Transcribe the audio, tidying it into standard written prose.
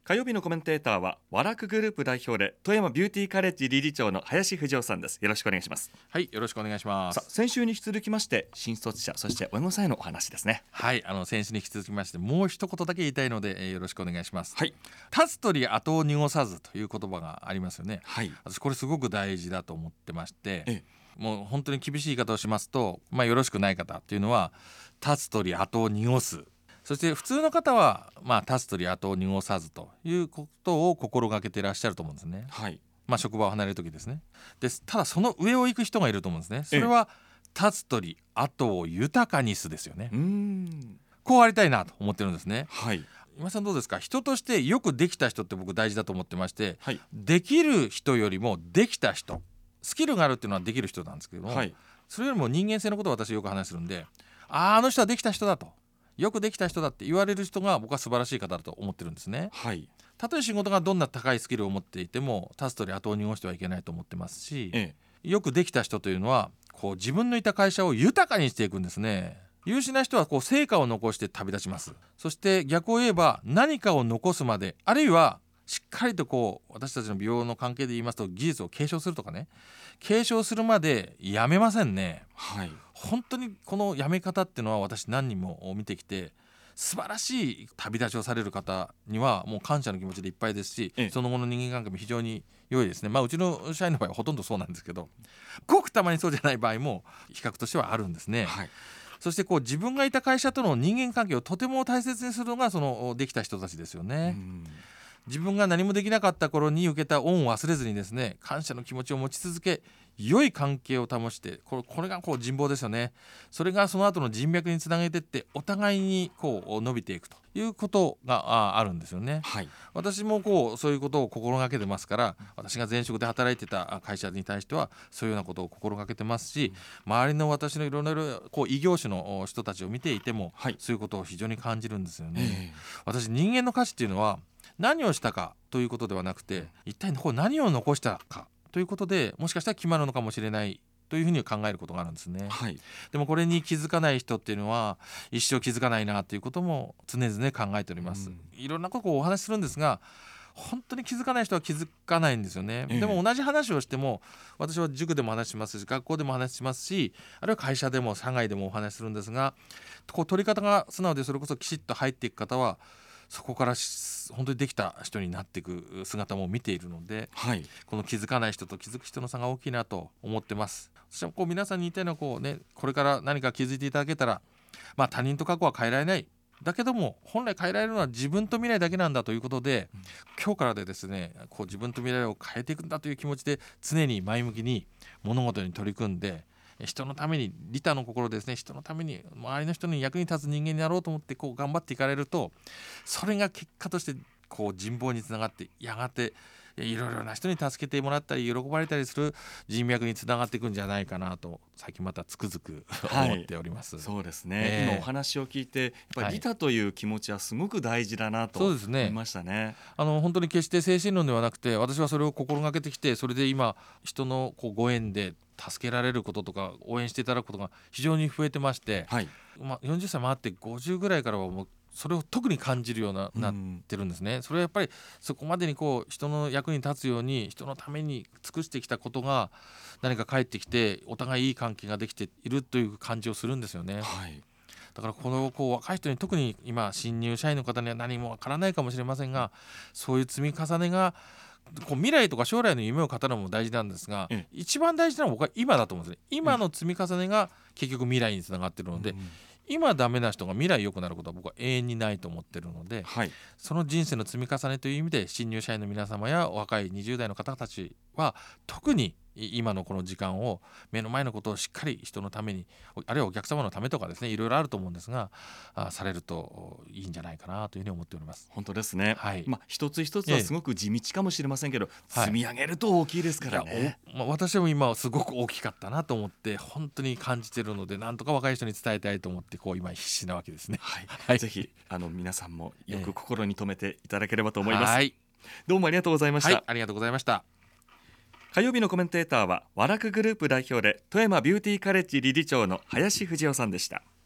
火曜日のコメンテーターはワラクグループ代表で富山ビューティーカレッジ理事長の林藤夫さんです。よろしくお願いします。 はい、よろしくお願いします。 先週に引き続きまして新卒者そして親御さんへのお話ですね。 はい、先週に引き続きましてもう一言だけ言いたいので、よろしくお願いします。 はい。 立つ鳥後を濁さずという言葉がありますよね。 はい。 私これすごく大事だと思ってまして、 えもう本当に厳しい言い方をしますと、よろしくない方というのは立つ鳥後を濁す、そして普通の方は立つ鳥後を濁さずということを心がけていらっしゃると思うんですね。 はい。 職場を離れる時ですね。ただその上を行く人がいると思うんですね。それは立つ鳥後を豊かにすですよね。こうありたいなと思ってるんですね。 はい。 今さんどうですか。人としてよくできた人って僕大事だと思ってまして、 はい。 できる人よりもできた人、スキルがあるっていうのはできる人なんですけども、 はい。 それよりも人間性のことを私よく話するんで、あの人はできた人だと、よくできた人だって言われる人が僕は素晴らしい方だと思ってるんですね。 はい。 たとえ仕事がどんな高いスキルを持っていても立つ鳥後を濁してはいけないと思ってますし、よくできた人というのは自分のいた会社を豊かにしていくんですね。優秀な人は成果を残して旅立ちます。そして逆を言えば何かを残すまで、あるいはしっかりと私たちの美容の関係で言いますと技術を継承するとかね、継承するまでやめませんね。 はい。 本当にこのやめ方っていうのは私何人も見てきて、素晴らしい旅立ちをされる方にはもう感謝の気持ちでいっぱいですし、その後の人間関係も非常に良いですね。うちの社員の場合はほとんどそうなんですけど、ごくたまにそうじゃない場合も比較としてはあるんですね。はい。そして自分がいた会社との人間関係をとても大切にするのがそのできた人たちですよね。自分が何もできなかった頃に受けた恩を忘れずにですね、感謝の気持ちを持ち続け、良い関係を保して、これが人望ですよね。それがその後の人脈につなげていって、お互いに伸びていくということがあるんですよね。はい。私もそういうことを心がけてますから、私が前職で働いてた会社に対してはそういうようなことを心がけてますし、周りの私のいろいろ異業種の人たちを見ていても、そういうことを非常に感じるんですよね。私人間の価値っていうのは何をしたかということではなくて、一体何を残したかということでもしかしたら決まるのかもしれないというふうに考えることがあるんですね。はい。でもこれに気づかない人っていうのは一生気づかないなということも常々考えております。いろんなことをお話しするんですが、本当に気づかない人は気づかないんですよね。でも同じ話をしても、私は塾でも話しますし、学校でも話しますし、あるいは会社でも社外でもお話しするんですが、取り方が素直でそれこそきちっと入っていく方はそこから本当にできた人になっていく姿も見ているので、はい、この気づかない人と気づく人の差が大きいなと思ってます。そして皆さんに言いたいのはこれから何か気づいていただけたら、他人と過去は変えられない、だけども本来変えられるのは自分と未来だけなんだということで、今日からでですね自分と未来を変えていくんだという気持ちで常に前向きに物事に取り組んで、人のために利他の心ですね、人のために周りの人に役に立つ人間になろうと思って頑張っていかれると、それが結果として人望につながって、やがていろいろな人に助けてもらったり喜ばれたりする人脈につながっていくんじゃないかなと最近またつくづく思っております。 そうですね、今お話を聞いてやっぱり利他という気持ちはすごく大事だなと思いましたね。 本当に決して精神論ではなくて、私はそれを心がけてきて、それで今人のご縁で助けられることとか応援していただくことが非常に増えてまして、40歳回って50ぐらいからはもうそれを特に感じるようななってるんですね。それはやっぱりそこまでに人の役に立つように人のために尽くしてきたことが何か返ってきて、お互いいい関係ができているという感じをするんですよね。だから若い人に、特に今新入社員の方には何もわからないかもしれませんが、そういう積み重ねが未来とか将来の夢を語るのも大事なんですが、一番大事なのは僕は今だと思うんですね。今の積み重ねが結局未来につながっているので、今ダメな人が未来良くなることは僕は永遠にないと思っているので、その人生の積み重ねという意味で新入社員の皆様や若い20代の方たちは特に今のこの時間を、目の前のことをしっかり人のために、あるいはお客様のためとかですね、いろいろあると思うんですが、されるといいんじゃないかなというふうに思っております。 本当ですね。一つ一つはすごく地道かもしれませんけど、積み上げると大きいですからね。 私も今すごく大きかったなと思って本当に感じているので、なんとか若い人に伝えたいと思って今必死なわけですね。 ぜひ皆さんもよく心に留めていただければと思います。どうもありがとうございました。 ありがとうございました。 火曜日のコメンテーターはワラクグループ代表で富山ビューティーカレッジ理事長の林藤夫さんでした。